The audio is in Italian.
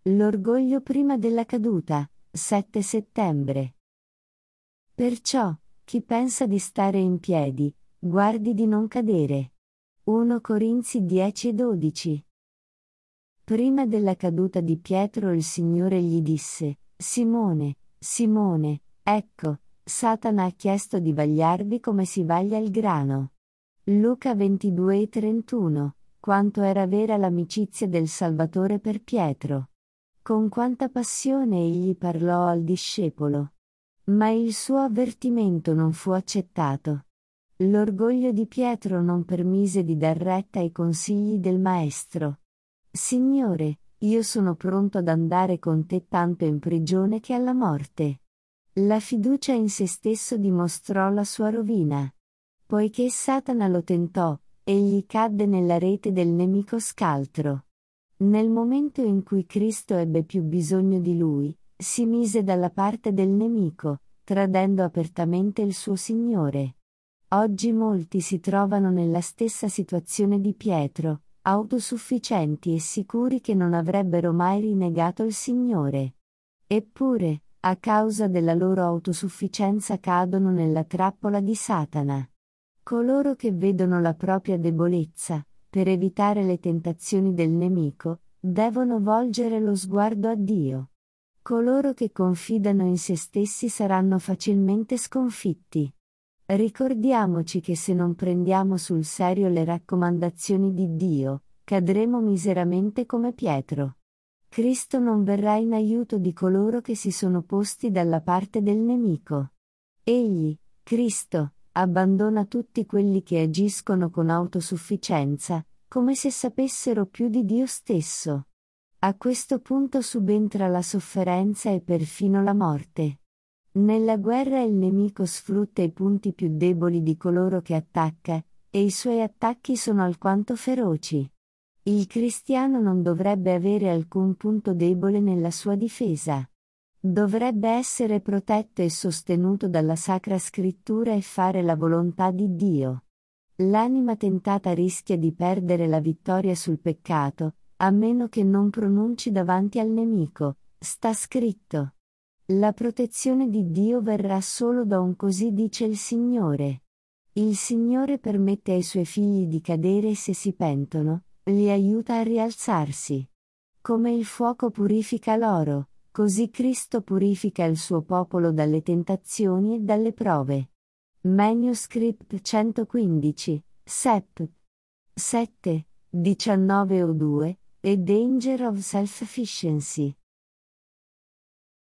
L'orgoglio prima della caduta, 7 settembre. Perciò, chi pensa di stare in piedi, guardi di non cadere. 1 Corinzi 10:12. Prima della caduta di Pietro il Signore gli disse: Simone, Simone, ecco, Satana ha chiesto di vagliarvi come si vaglia il grano. Luca 22:31. Quanto era vera l'amicizia del Salvatore per Pietro. Con quanta passione egli parlò al discepolo. Ma il suo avvertimento non fu accettato. L'orgoglio di Pietro non permise di dar retta ai consigli del Maestro. Signore, io sono pronto ad andare con te tanto in prigione che alla morte. La fiducia in se stesso dimostrò la sua rovina. Poiché Satana lo tentò, egli cadde nella rete del nemico scaltro. Nel momento in cui Cristo ebbe più bisogno di lui, si mise dalla parte del nemico, tradendo apertamente il suo Signore. Oggi molti si trovano nella stessa situazione di Pietro, autosufficienti e sicuri che non avrebbero mai rinnegato il Signore. Eppure, a causa della loro autosufficienza cadono nella trappola di Satana. Coloro che vedono la propria debolezza, per evitare le tentazioni del nemico, devono volgere lo sguardo a Dio. Coloro che confidano in se stessi saranno facilmente sconfitti. Ricordiamoci che se non prendiamo sul serio le raccomandazioni di Dio, cadremo miseramente come Pietro. Cristo non verrà in aiuto di coloro che si sono posti dalla parte del nemico. Egli, Cristo, abbandona tutti quelli che agiscono con autosufficienza, come se sapessero più di Dio stesso. A questo punto subentra la sofferenza e perfino la morte. Nella guerra il nemico sfrutta i punti più deboli di coloro che attacca, e i suoi attacchi sono alquanto feroci. Il cristiano non dovrebbe avere alcun punto debole nella sua difesa. Dovrebbe essere protetto e sostenuto dalla Sacra Scrittura e fare la volontà di Dio. L'anima tentata rischia di perdere la vittoria sul peccato, a meno che non pronunci davanti al nemico, sta scritto. La protezione di Dio verrà solo da un così dice il Signore. Il Signore permette ai suoi figli di cadere e se si pentono, li aiuta a rialzarsi. Come il fuoco purifica l'oro, così Cristo purifica il suo popolo dalle tentazioni e dalle prove. Manuscript 115, Sep. 7, 19 o 2, e Danger of Self-Sufficiency.